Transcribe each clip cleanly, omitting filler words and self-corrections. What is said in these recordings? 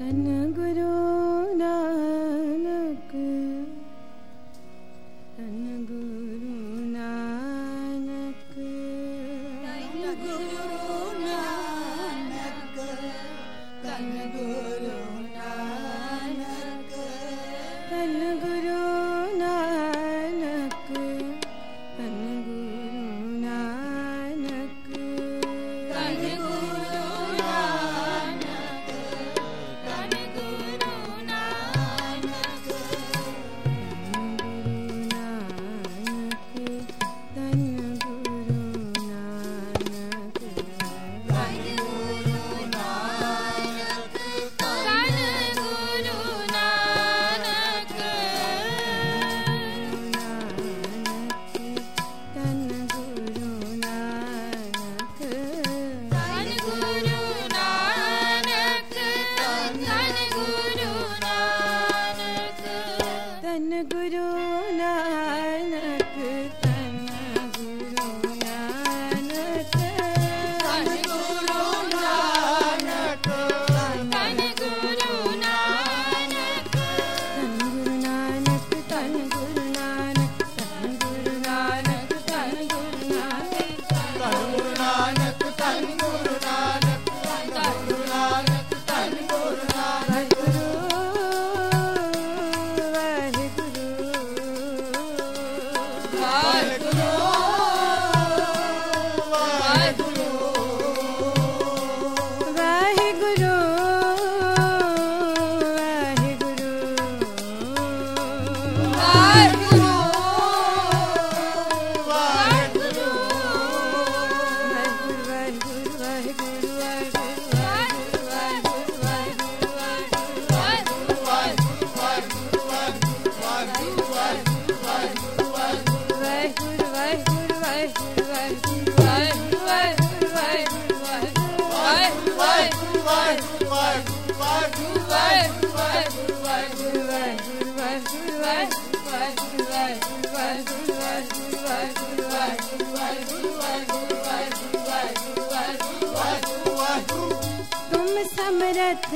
समरथ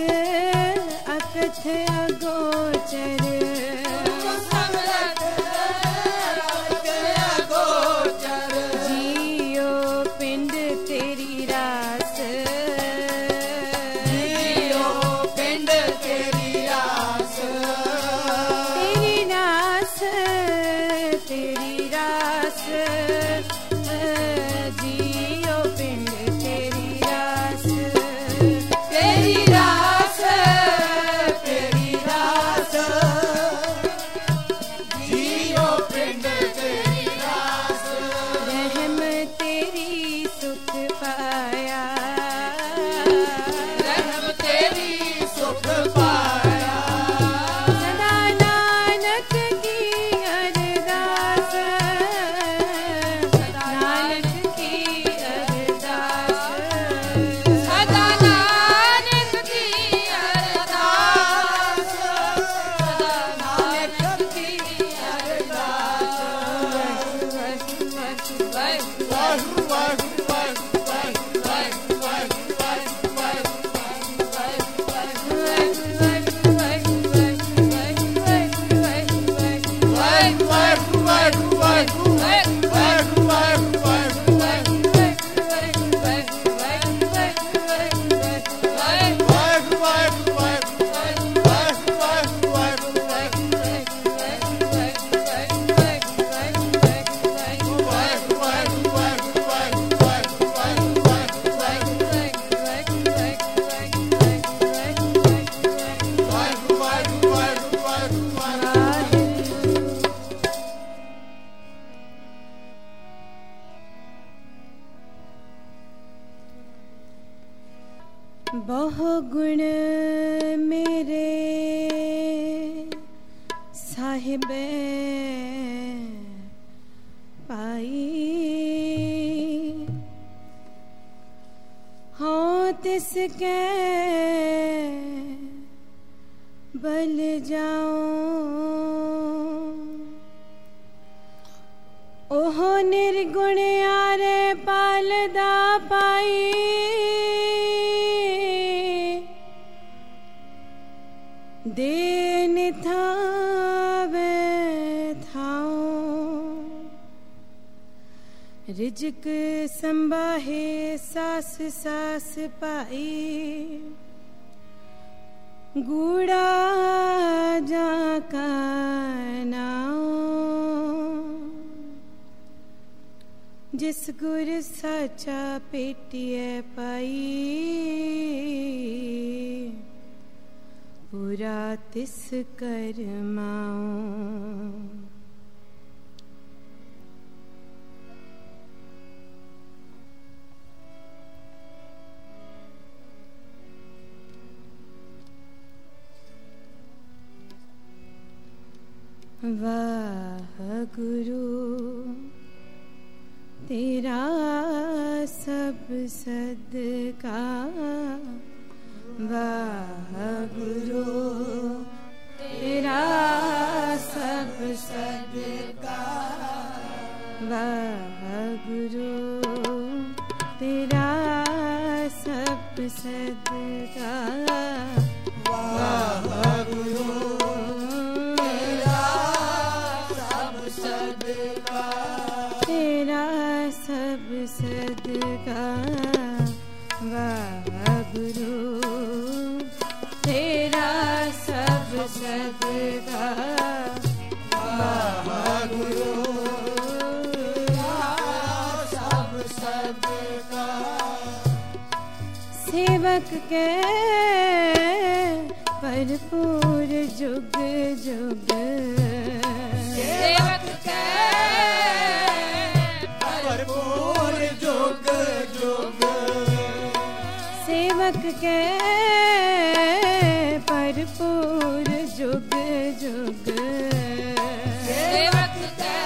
अकथ अगोचर जियो पिंड तेरी रास जियो पिंड तेरी रास तेरी रास तेरी रास जियो पिंड तेरी रास तेरी रास तेरी रास जियो पिंड तेरी रास रहम तेरी सुख पाया रहम तेरी सुख पाया सदा नानक की अरदास नानक की अरदास सदा नानक की अरदास सदा नानक की अरदास बहु गुण मेरे साहिबे पाई हाँ तिसके बल जाऊं ओह निर्गुण यारे पालदा पाई देन थावे थाओ रिजक संबाहे सास सास पाई गूड़ा जाका नाओ जिस गुर साचा पेटिए पाई पूरा तिस करमाओ। वाह गुरु तेरा सब सदका, वाह गुरु तेरा सब सदका, वाह गुरु तेरा सब सदका, वाह गुरु तेरा सब सदका, वाह गुरु तेरा सब सदका, वाह गुरु सब सदका। सेवक के भरपूर जुग जुग, सेवक के भरपूर जुग जुग, सेवक के भरपूर जुग जुग, सेवक के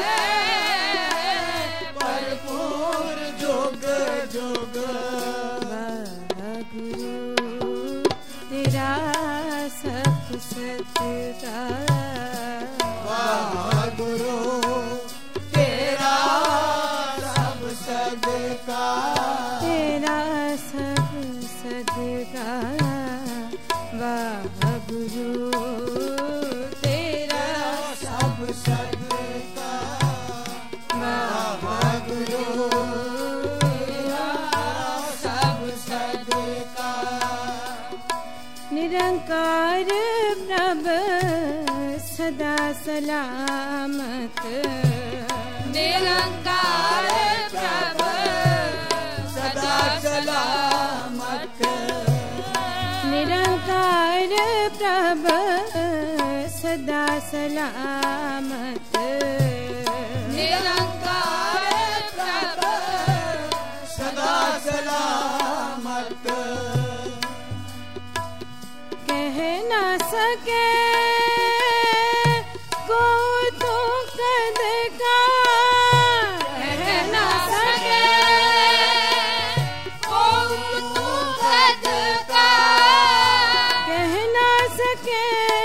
भरपूर जुग जुग, वाह गुरु तेरा सब सदका, वाह गुरु तेरा सब सदका, तेरा सब सदका, वाह गुरु तेरा सब सदका, वाह गुरु तेरा सब सदका। निरंकार प्रभ सदा सलामत, निरंकार प्रभ सदा सलामत, निरंकार प्रभ सदा सलामत, निरंकार प्रभ सदा सलामत। कह ना सके को तो कद का, कह ना सके को तो कद का, कह ना सके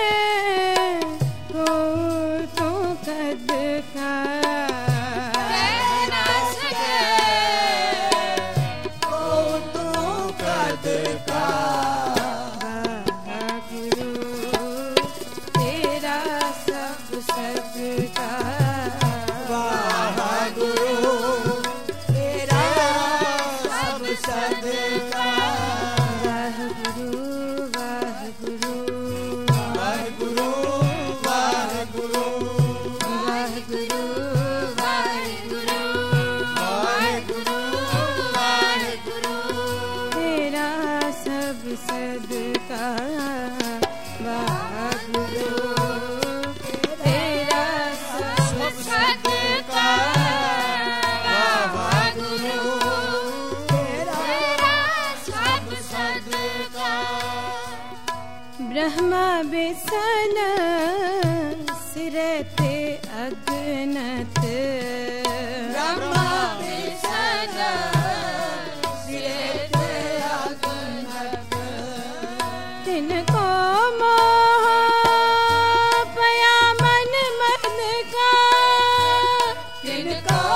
को तो कद का, कह ना सके को तो कद का, सदका, वाह गुरु तेरा सब सदका, वाह गुरु वाह गुरु वाह गुरु वाह गुरु वाह गुरु वाह गुरु वाह गुरु वाह गुरु तेरा सब सदका, वाह गुरु ब्रह्मा बेसन सिरते अगनत, ब्रह्मा बेसन सिरते अगनत, तिनको मोह पया मन मद का, तिनको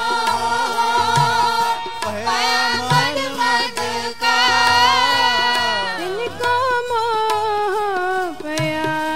पया मन मद का, तिनको मोह पया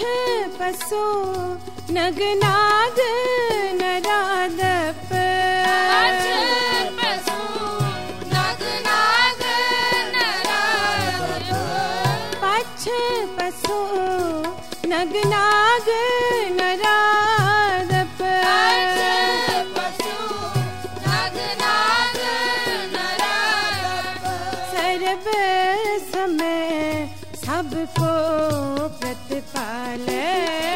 पसो नगनाग नरादप पछ पसो नगनाग नरादप सर्व समय सबको प्रतिपाले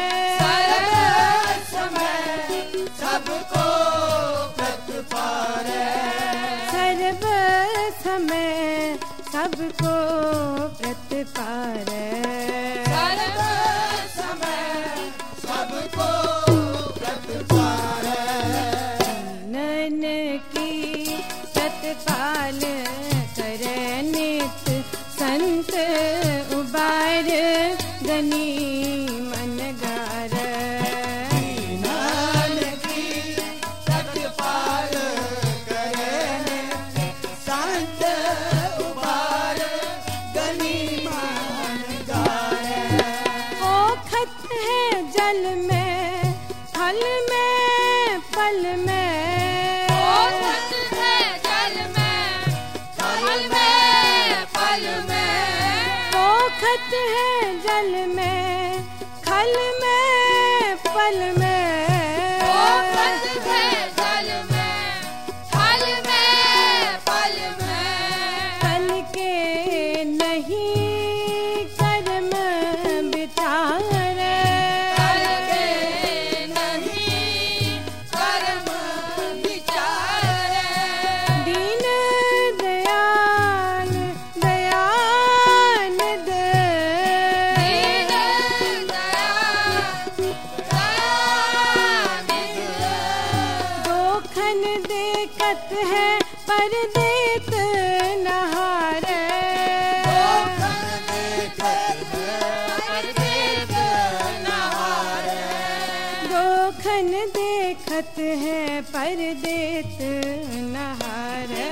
सबको प्रतिपाले सर्व समय सबको प्रतिपाले सर्व समय सबको प्रतिपाले नन की प्रतिपाल करे नित संत उबार गनी मनगार नान की प्रतिपाल करे संत उबार गनी मान गाए ओ खत है जल में फल में पल में खत है जल में खल में पल में कल के नहीं कर्म बिचारे दीन दयाल दयानद दोखन देखत है पर देत नहारे दोखन देखत है पर देत नहारे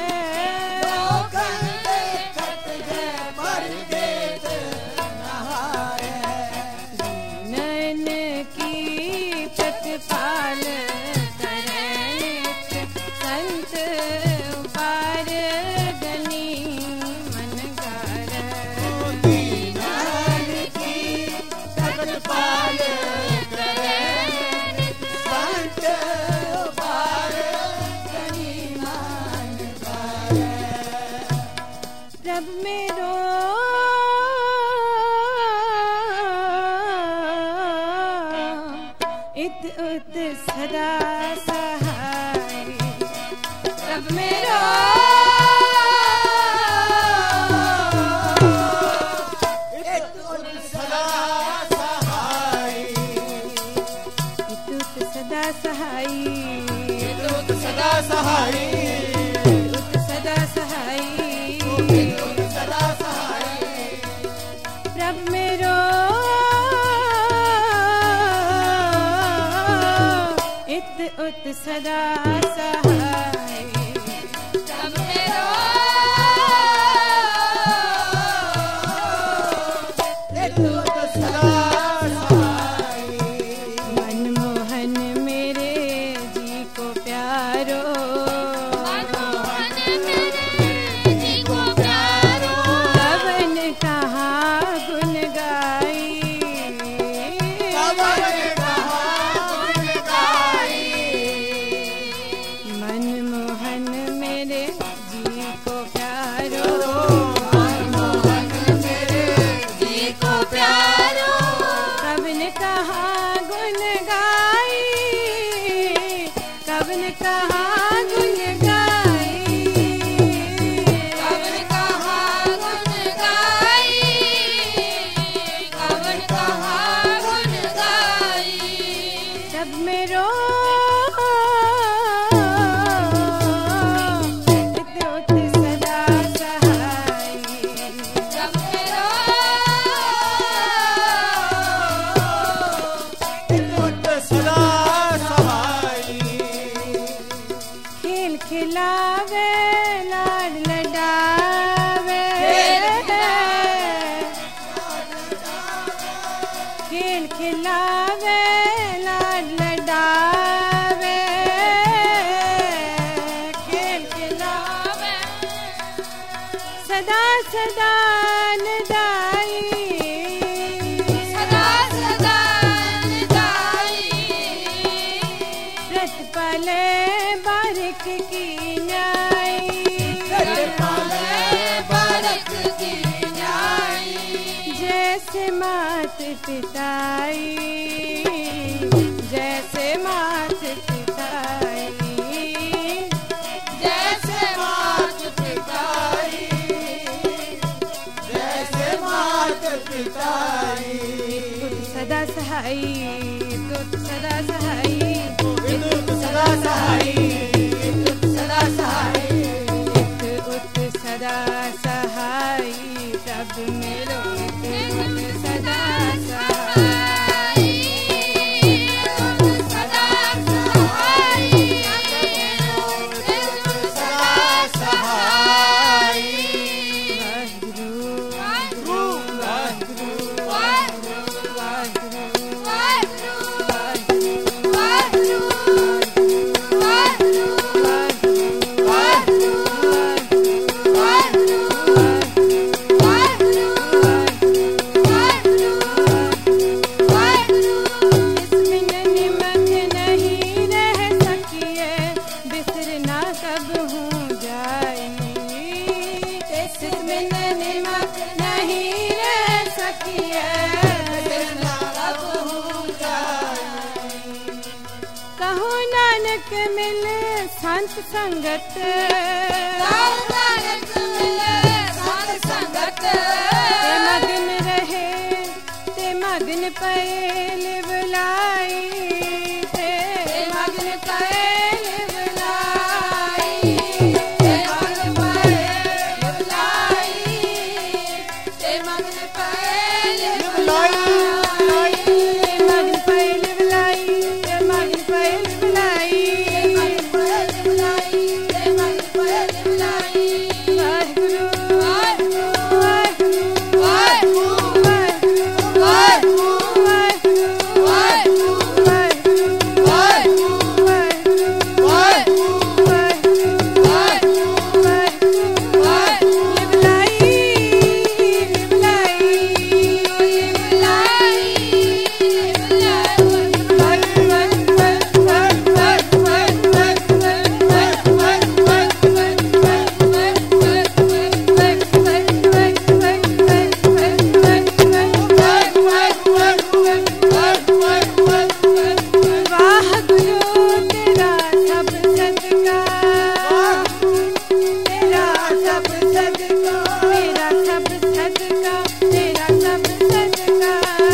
नैन की प्रतिपाल करे नित संत उबार गनी मनगार नान की प्रतिपाल करे संत उबार गनी मान गाए प्रभ मेरो इत उत सदा सहाय प्रभ मेरो सदा सहाय इत उत सदा सहाय सदा सहाय उत सदा सहाय सदा सहाय प्रभ मेरो इत उत सदा सहाय मनमोहन मेरे जी को प्यारो पवन कहाँ गुन गाई खेल खिलावे लाड लडावे, खेल खिलावे सदा सदा निदाई, सदा सदा निदाई। व्रत पाले बारिक की न्याई, व्रत पाले बारिक की न्याई। जैसे मात पिताई, जैसे मात पिताई, जैसे मात पिताई, जैसे मात पिताई। सदा सहाई, तुत सदा सहाई, विद्युत सदा सहाई, विद्युत सदा सहाई। इत उत सदा सहाई, सब मेरो इत उत सदा सहाई। सदा सहाई, सदा सहाई। वाहिगुरु वाहिगुरु, वाहिगुरु, वाहिगुरु इसमें निमक नहीं रह सकिए, बिसरना कब हूँ जाई। इसमें निमक नहीं रह सकिए, बिसरना कब हूँ जाई। कहो नानक मिल संत संगत, ते मगन रहे ते मगन पैल बुलाई, ते मगन पैल बुलाई, ते मगन पैल बुलाई, ते मगन पैल बुलाई, ते मगन पैल बुलाई, ते मगन पैल बुलाई, ते मगन पैल बुलाई। वाहिगुरु वाहिगुरु वाहिगुरु वाहिगुरु वाहिगुरु वाहिगुरु तेरा सब सदका, तेरा सब सदका, तेरा सब सदका, तेरा सब सदका।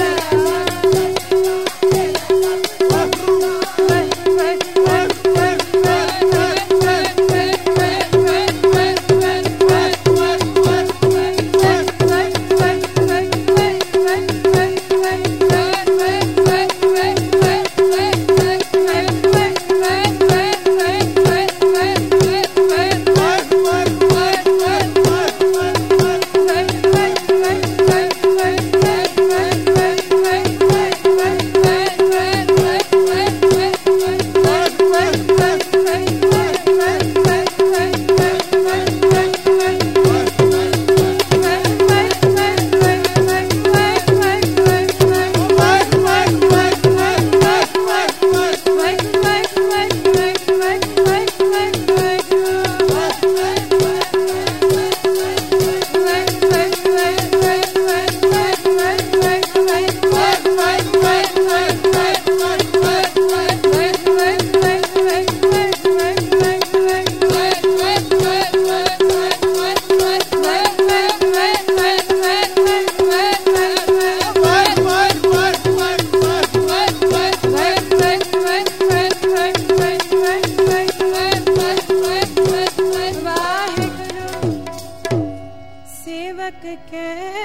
सेवक के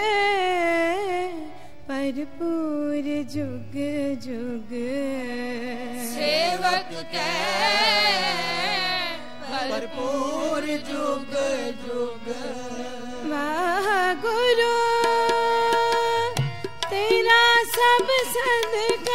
भरपूर जुग जुग, सेवक के भरपूर जुग जुग। वाह गुरु तेरा सब सदका